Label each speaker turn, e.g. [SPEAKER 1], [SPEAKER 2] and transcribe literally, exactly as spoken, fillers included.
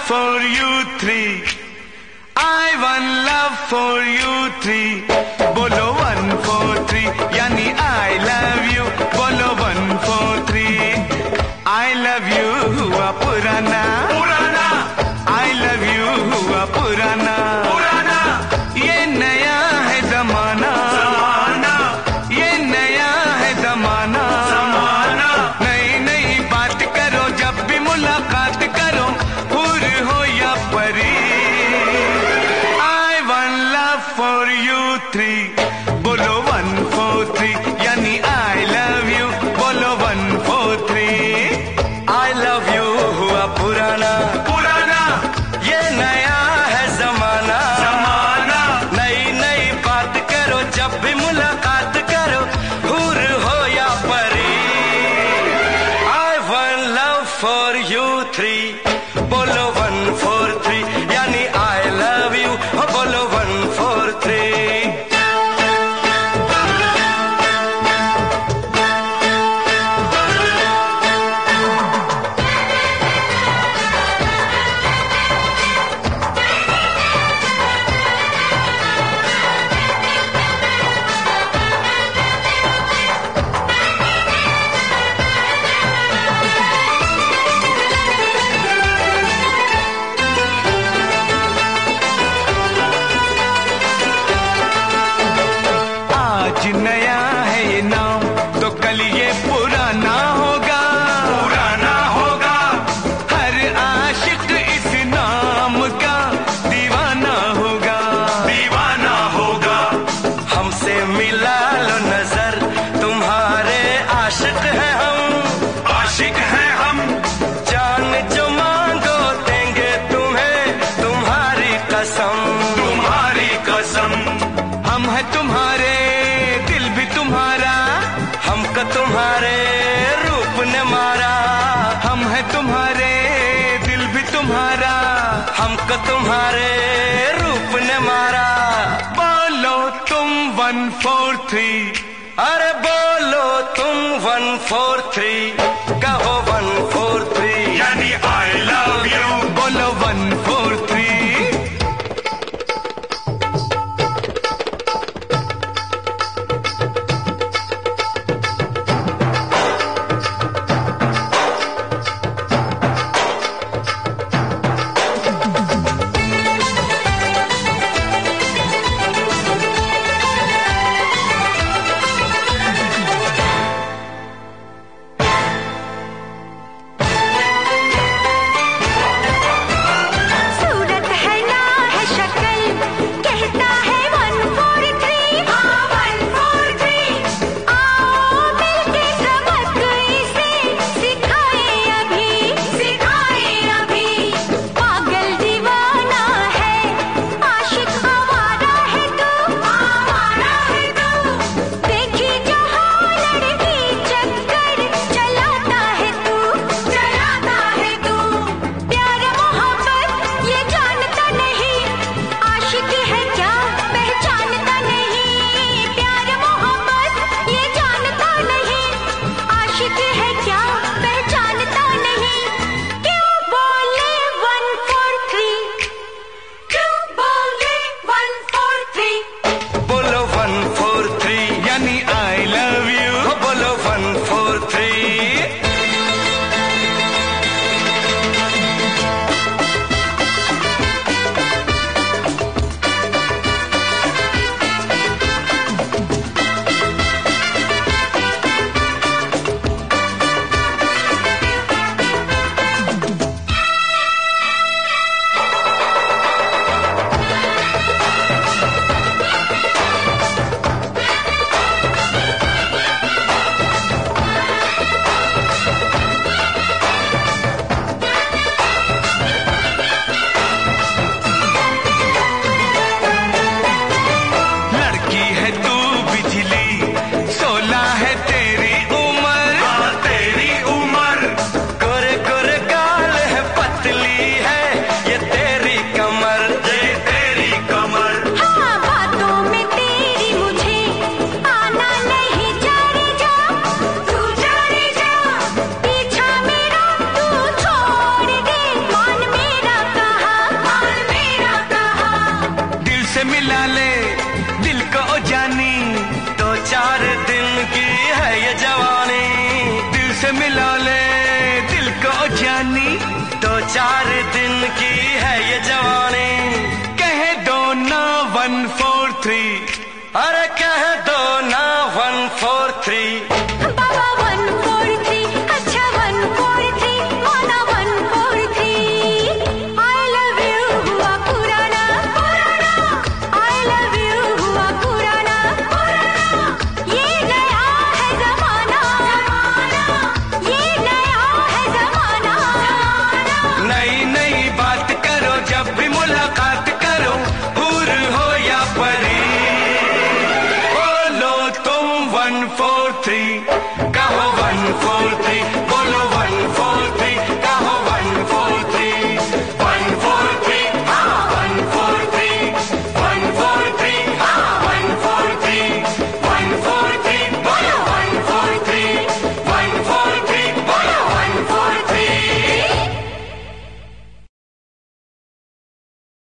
[SPEAKER 1] for you three. I one love for you three. बोलो one four three यानी I love you. बोलो one four three. I love you हुआ पुराना पुराना. I love you हुआ पुराना पुराना. ये नया है जमाना जमाना. ये नया है जमाना जमाना. नई नई बात करो जब भी मुलाकात करो. हुर हो या परी. I one love for you three. बोलो one four three यानी I love you. बोलो one four three. I love you हुआ पुराना पुराना. ये नया है जमाना जमाना. नई नई बात करो जब भी मुलाकात करो. हुर हो या परी. I one love for you three. बोलो one four three यानी I love you. बोलो one four three. आज नया है ये नाम तो कल ये पुराना होगा पुराना होगा. हर आशिक इस नाम का दीवाना होगा दीवाना होगा. हमसे मिला लो नजर तुम्हारे आशिक हैं हम आशिक हैं हम. जान जो मांगो देंगे तुम्हें तुम्हारी कसम तुम्हारी कसम. हम हैं तुम्हारे दिल भी तुम्हारा. हमको तुम्हारे रूप ने मारा. हम हैं तुम्हारे दिल भी तुम्हारा. हमको तुम्हारे रूप ने मारा. बोलो तुम one four three. अरे बोलो तुम one four three. कहो one four three यानी I love you. बोलो one four three. दो चार दिन की है ये जवानी, कहे दो ना वन फोर थ्री। अरे